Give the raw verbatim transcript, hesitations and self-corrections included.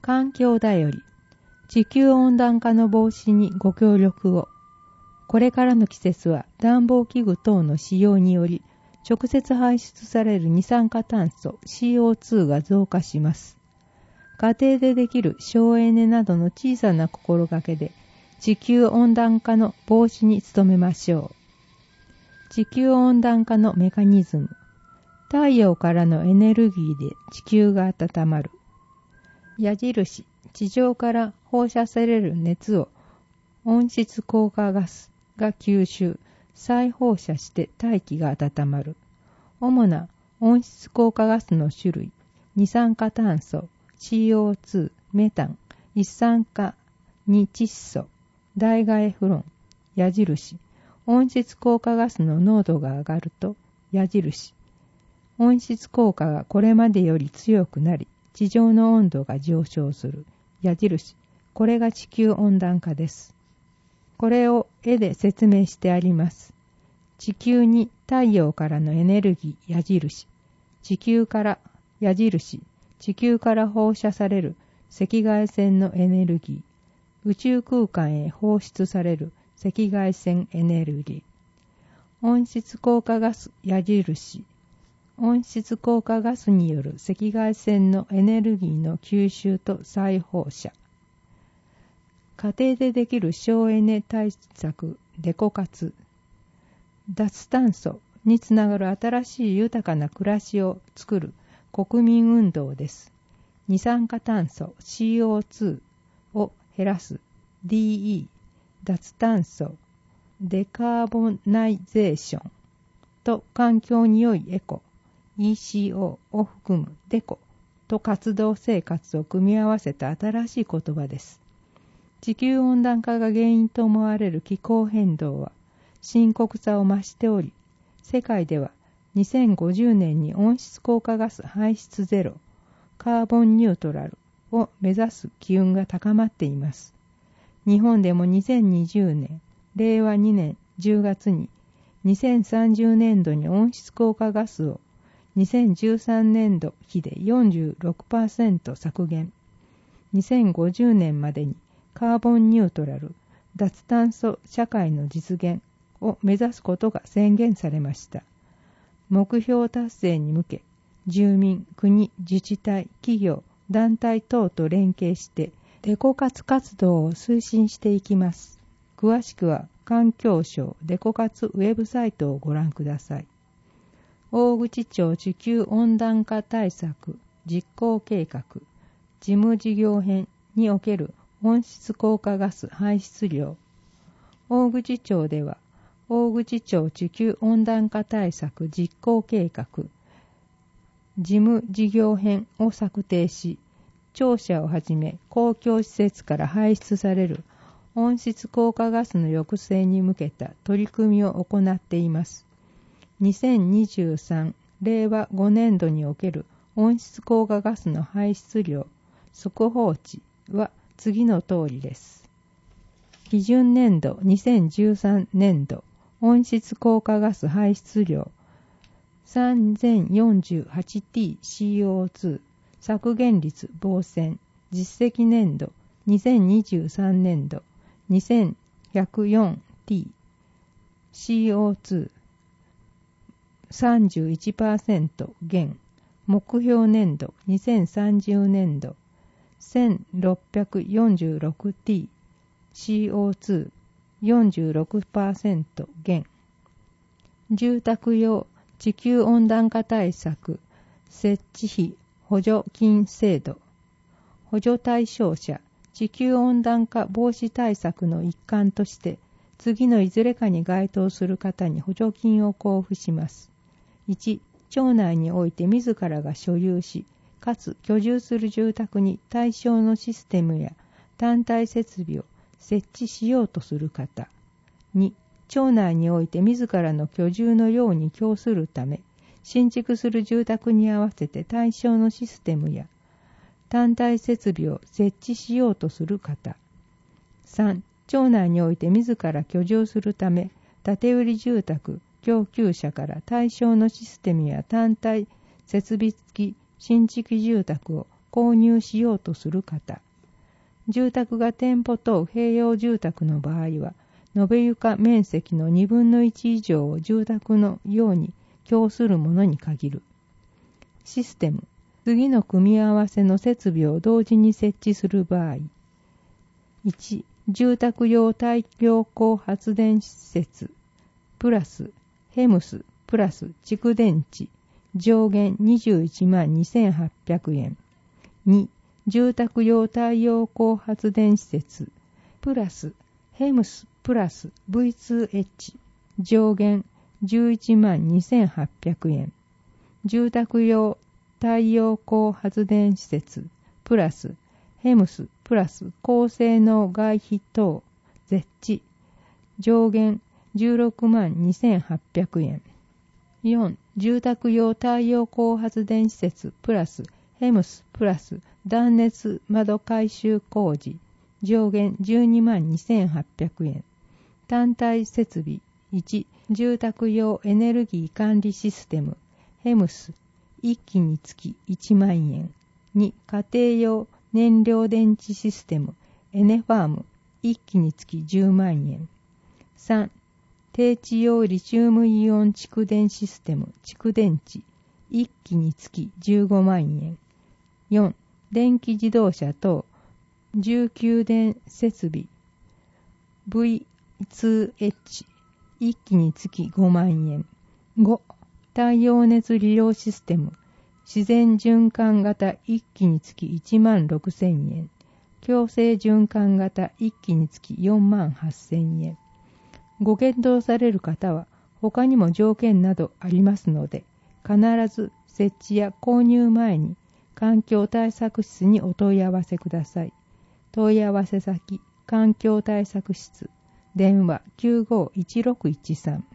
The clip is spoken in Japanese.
環境だより、地球温暖化の防止にご協力を。これからの季節は暖房器具等の使用により、直接排出される二酸化炭素 シーオーツー が増加します。家庭でできる省エネなどの小さな心がけで、地球温暖化の防止に努めましょう。地球温暖化のメカニズム。太陽からのエネルギーで地球が温まる。矢印、地上から放射される熱を温室効果ガスが吸収、再放射して大気が温まる。主な温室効果ガスの種類、二酸化炭素、シーオーツー、メタン、一酸化二窒素、ダイガエフロン、矢印、温室効果ガスの濃度が上がると、矢印、温室効果がこれまでより強くなり、地上の温度が上昇する、矢印、これが地球温暖化です。これを絵で説明してあります。地球に太陽からのエネルギー矢印、地球から矢印、地球から放射される赤外線のエネルギー、宇宙空間へ放出される赤外線エネルギー、温室効果ガス矢印、温室効果ガスによる赤外線のエネルギーの吸収と再放射。家庭でできる省エネ対策デコ活。脱炭素につながる新しい豊かな暮らしを作る国民運動です。二酸化炭素 シーオーツー を減らす ディーイー、脱炭素、デカーボナイゼーションと環境に良いエコ、イーシーオー を含むデコと活動生活を組み合わせた新しい言葉です。地球温暖化が原因と思われる気候変動は深刻さを増しており、世界ではにせんごじゅうねんに温室効果ガス排出ゼロ、カーボンニュートラルを目指す機運が高まっています。日本でもにせんにじゅうねん、れいわにねんじゅうがつににせんさんじゅうねんどに温室効果ガスをにせんじゅうさんねんど比で よんじゅうろくパーセント 削減、にせんごじゅうねんまでにカーボンニュートラル、脱炭素社会の実現を目指すことが宣言されました。目標達成に向け、住民、国、自治体、企業、団体等と連携してデコ活活動を推進していきます。詳しくは環境省デコ活ウェブサイトをご覧ください。大口町地球温暖化対策実行計画事務事業編における温室効果ガス排出量。大口町では大口町地球温暖化対策実行計画事務事業編を策定し、庁舎をはじめ公共施設から排出される温室効果ガスの抑制に向けた取り組みを行っています。にせんにじゅうさん、れいわごねんどにおける温室効果ガスの排出量速報値は次の通りです。基準年度にせんじゅうさんねんど温室効果ガス排出量 さんぜんよんじゅうはちティーシーオーツー 削減率防戦実績年度にせんにじゅうさんねんどにせんひゃくよんティーシーオーツー さんじゅういちパーセント 減、目標年度にせんさんじゅうねんどせんろっぴゃくよんじゅうろくティーシーオーツー よんじゅうろくパーセント 減。住宅用地球温暖化対策設置費補助金制度。補助対象者地球温暖化防止対策の一環として次のいずれかに該当する方に補助金を交付します。いち. 町内において自らが所有しかつ居住する住宅に対象のシステムや単体設備を設置しようとする方。に. 町内において自らの居住のように供するため、新築する住宅に合わせて対象のシステムや単体設備を設置しようとする方。さん. 町内において自ら居住するため、建て売り住宅供給者から対象のシステムや単体設備付き新築住宅を購入しようとする方。住宅が店舗等併用住宅の場合は、延べ床面積のにぶんのいち以上を住宅のように供するものに限る。システム。次の組み合わせの設備を同時に設置する場合。いち. 住宅用太陽光発電施設プラスヘムスプラス蓄電池上限にじゅういちまんにせんはっぴゃくえん。に. 住宅用太陽光発電施設プラスヘムスプラス ブイツーエイチ 上限じゅういちまんにせんはっぴゃくえん。住宅用太陽光発電施設プラスヘムスプラス高性能外皮等設置上限じゅうろくまんにせんはっぴゃくえん。よん. 住宅用太陽光発電施設プラスヘムスプラス断熱窓改修工事上限じゅうにまんにせんはっぴゃくえん。単体設備いち. 住宅用エネルギー管理システムヘムスいっきにつきいちまんえん。に. 家庭用燃料電池システムエネファームいっきにつきじゅうまんえん。さん. 低地用リチウムイオン蓄電システム蓄電池いっきにつきじゅうごまんえん。よん. 電気自動車等重給電設備 ブイツーエイチいっきにつきごまんえん。ご. 太陽熱利用システム自然循環型いっきにつきいちまんろくせんえん。強制循環型いっきにつきよんまんはっせんえん。ご検討される方は他にも条件などありますので、必ず設置や購入前に環境対策室にお問い合わせください。問い合わせ先、環境対策室、電話きゅうごいちろくいちさん。